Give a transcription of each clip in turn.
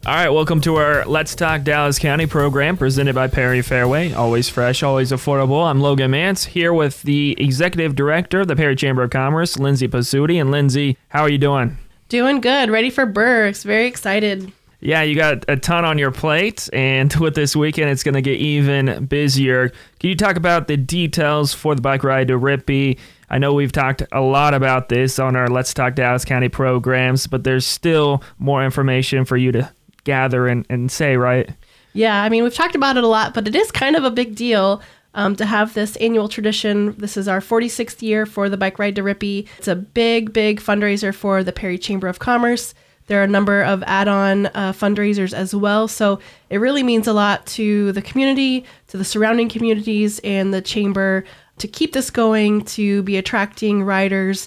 All right, welcome to our Let's Talk Dallas County program presented by Perry Fairway. Always fresh, always affordable. I'm Logan Mance here with the Executive Director of the Perry Chamber of Commerce, Lindsay Pasuti. And Lindsay, how are you doing? Doing good. Ready for Berks. Very excited. Yeah, you got a ton on your plate, and with this weekend, it's going to get even busier. Can you talk about the details for the bike ride to Rippey? I know we've talked a lot about this on our Let's Talk Dallas County programs, but there's still more information for you to gather and say, right? Yeah, I mean, we've talked about it a lot, but it is kind of a big deal to have this annual tradition. This is our 46th year for the bike ride to Rippey. It's a big, big fundraiser for the Perry Chamber of Commerce. There are a number of add-on fundraisers as well. So it really means a lot to the community, to the surrounding communities, and the chamber to keep this going, to be attracting riders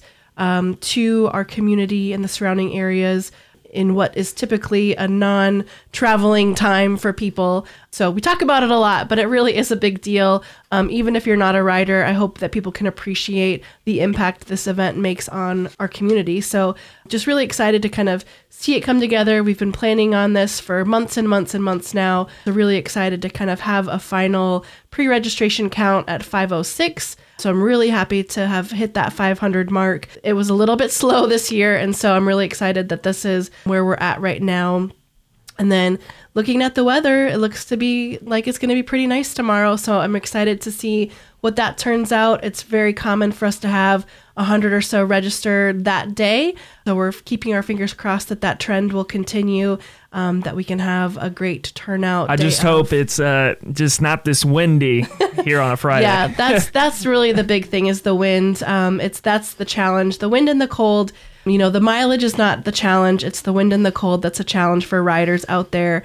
to our community and the surrounding areas in what is typically a non-traveling time for people. So we talk about it a lot, but it really is a big deal. Even if you're not a rider, I hope that people can appreciate the impact this event makes on our community. So just really excited to kind of see it come together. We've been planning on this for months and months and months now. So really excited to kind of have a final pre-registration count at 506. So I'm really happy to have hit that 500 mark. It was a little bit slow this year, and so I'm really excited that this is where we're at right now. And then looking at the weather, it looks to be like it's going to be pretty nice tomorrow. So I'm excited to see what that turns out. It's very common for us to have 100 or so registered that day. So we're keeping our fingers crossed that that trend will continue, that we can have a great turnout. I just hope it's just not this windy here on a Friday. Yeah, that's really the big thing is the wind. That's the challenge. The wind and the cold. You know, the mileage is not the challenge. It's the wind and the cold that's a challenge for riders out there,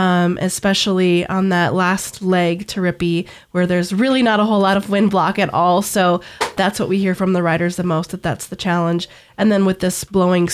especially on that last leg to Rippey, where there's really not a whole lot of wind block at all. So that's what we hear from the riders the most, that's the challenge. And then with this blowing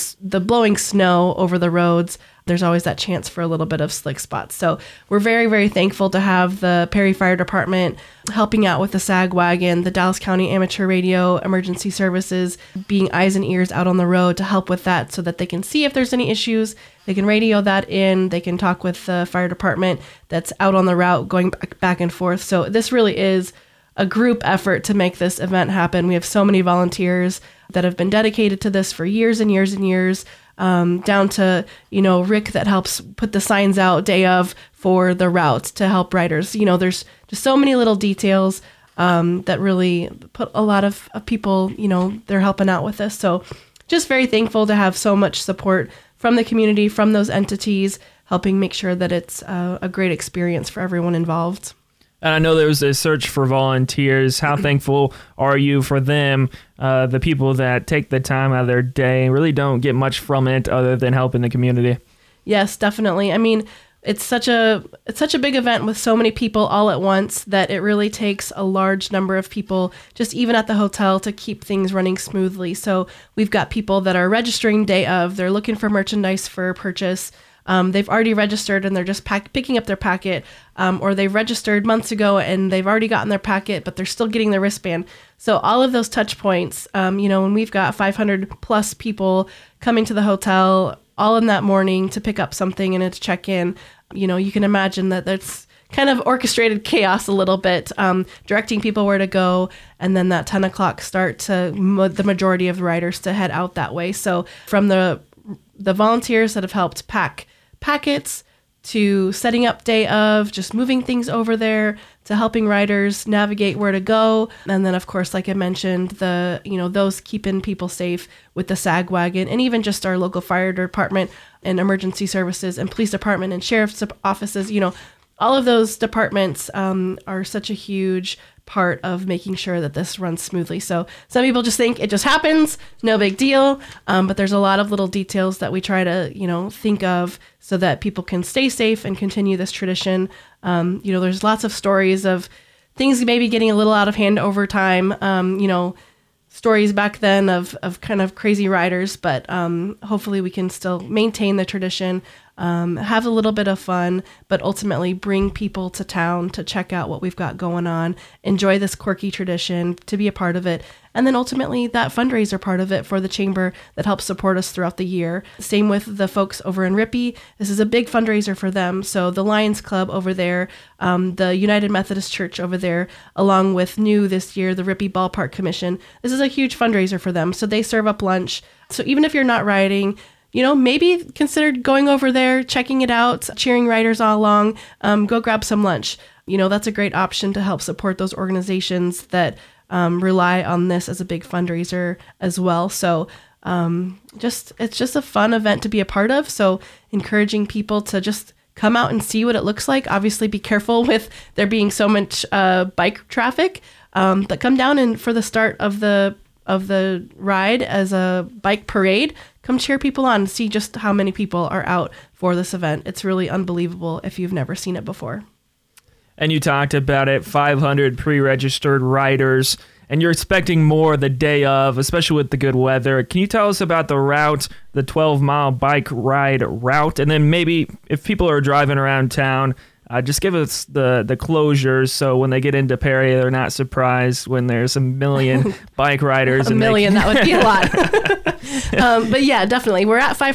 snow over the roads, there's always that chance for a little bit of slick spots. So we're very, very thankful to have the Perry Fire Department helping out with the SAG wagon, the Dallas County Amateur Radio Emergency Services, being eyes and ears out on the road to help with that so that they can see if there's any issues. They can radio that in. They can talk with the fire department that's out on the route going back and forth. So this really is a group effort to make this event happen. We have so many volunteers that have been dedicated to this for years and years and years. Down to, Rick that helps put the signs out day of for the route to help riders. There's just so many little details that really put a lot of people, they're helping out with this. So just very thankful to have so much support from the community, from those entities, helping make sure that it's a great experience for everyone involved. And I know there was a search for volunteers. How thankful are you for them, the people that take the time out of their day and really don't get much from it other than helping the community? Yes, definitely. I mean, it's such a big event with so many people all at once that it really takes a large number of people, just even at the hotel, to keep things running smoothly. So we've got people that are registering day of. They're looking for merchandise for purchase. They've already registered and they're just picking up their packet, or they've registered months ago and they've already gotten their packet, but they're still getting their wristband. So all of those touch points, when we've got 500 plus people coming to the hotel all in that morning to pick up something and to check in, you can imagine that that's kind of orchestrated chaos a little bit, directing people where to go, and then that 10 o'clock start to the majority of riders to head out that way. So from the volunteers that have helped pack packets to setting up day of, just moving things over there, to helping riders navigate where to go. And then, of course, like I mentioned, those keeping people safe with the SAG wagon, and even just our local fire department and emergency services and police department and sheriff's offices, all of those departments are such a huge part of making sure that this runs smoothly. So some people just think it just happens, no big deal. But there's a lot of little details that we try to, think of so that people can stay safe and continue this tradition. There's lots of stories of things maybe getting a little out of hand over time. Stories back then of kind of crazy riders, but hopefully we can still maintain the tradition have a little bit of fun, but ultimately bring people to town to check out what we've got going on, enjoy this quirky tradition, to be a part of it. And then ultimately that fundraiser part of it for the chamber that helps support us throughout the year. Same with the folks over in Rippey. This is a big fundraiser for them. So the Lions Club over there, the United Methodist Church over there, along with new this year, the Rippey Ballpark Commission. This is a huge fundraiser for them. So they serve up lunch. So even if you're not riding, maybe consider going over there, checking it out, cheering riders all along, go grab some lunch. That's a great option to help support those organizations that rely on this as a big fundraiser as well. So it's just a fun event to be a part of. So encouraging people to just come out and see what it looks like. Obviously be careful with there being so much bike traffic, but come down and for the start of the ride as a bike parade, come cheer people on and see just how many people are out for this event. It's really unbelievable if you've never seen it before. And you talked about it, 500 pre-registered riders, and you're expecting more the day of, especially with the good weather. Can you tell us about the route, the 12-mile bike ride route? And then maybe if people are driving around town, just give us the closures so when they get into Perry, they're not surprised when there's a million bike riders. That would be a lot. But yeah, definitely. We're at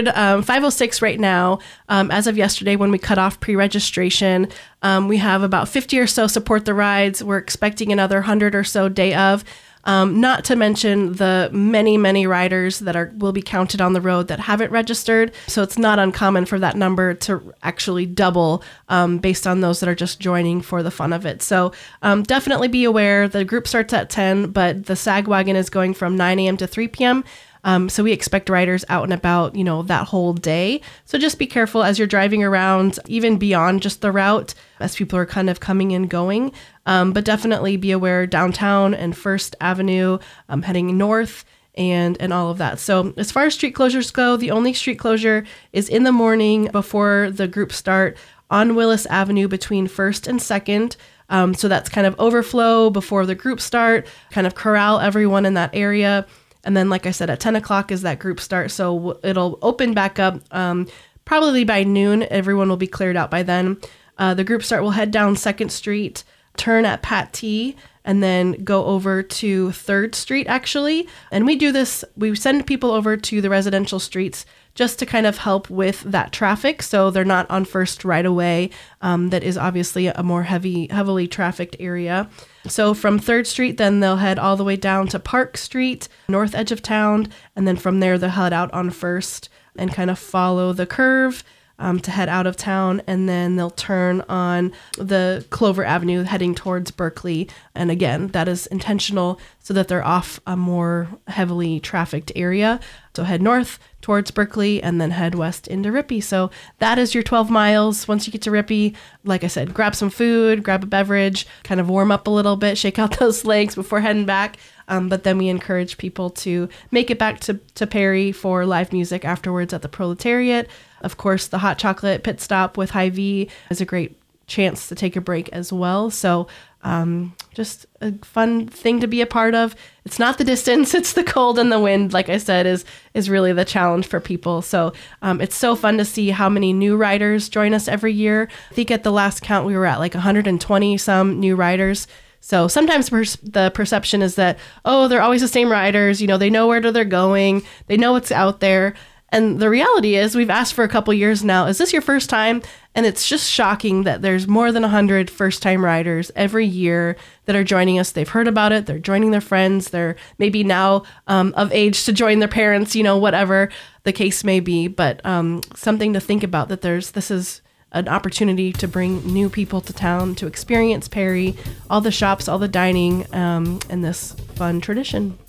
506 right now. As of yesterday, when we cut off pre-registration, we have about 50 or so support the rides. We're expecting another 100 or so day of. Not to mention the many, many riders that will be counted on the road that haven't registered. So it's not uncommon for that number to actually double based on those that are just joining for the fun of it. So definitely be aware. The group starts at 10, but the SAG wagon is going from 9 a.m. to 3 p.m. So we expect riders out and about, that whole day. So just be careful as you're driving around, even beyond just the route, as people are kind of coming and going. But definitely be aware downtown and First Avenue, heading north and all of that. So as far as street closures go, the only street closure is in the morning before the group start on Willis Avenue between 1st and 2nd. So that's kind of overflow before the group start, kind of corral everyone in that area. And then, like I said, at 10 o'clock is that group start. So it'll open back up probably by noon. Everyone will be cleared out by then. The group start will head down 2nd Street, turn at Pat T, and then go over to 3rd Street, actually. And we do this, we send people over to the residential streets just to kind of help with that traffic. So they're not on First right away. That is obviously a more heavily trafficked area. So from 3rd Street, then they'll head all the way down to Park Street, north edge of town. And then from there, they'll head out on First and kind of follow the curve to head out of town. And then they'll turn on the Clover Avenue heading towards Berkeley. And again, that is intentional so that they're off a more heavily trafficked area. So head north towards Berkeley and then head west into Rippey. So that is your 12 miles. Once you get to Rippey, like I said, grab some food, grab a beverage, kind of warm up a little bit, shake out those legs before heading back. But then we encourage people to make it back to Perry for live music afterwards at the Proletariat. Of course, the hot chocolate pit stop with Hy-Vee is a great chance to take a break as well. So just a fun thing to be a part of. It's not the distance, it's the cold and the wind, like I said, is really the challenge for people. So it's so fun to see how many new riders join us every year. I think at the last count, we were at like 120 some new riders. So sometimes the perception is that, oh, they're always the same riders. They know where they're going. They know what's out there. And the reality is we've asked for a couple years now, is this your first time? And it's just shocking that there's more than 100 first-time riders every year that are joining us. They've heard about it. They're joining their friends. They're maybe now of age to join their parents, whatever the case may be. But something to think about that this is an opportunity to bring new people to town to experience Perry, all the shops, all the dining, and this fun tradition.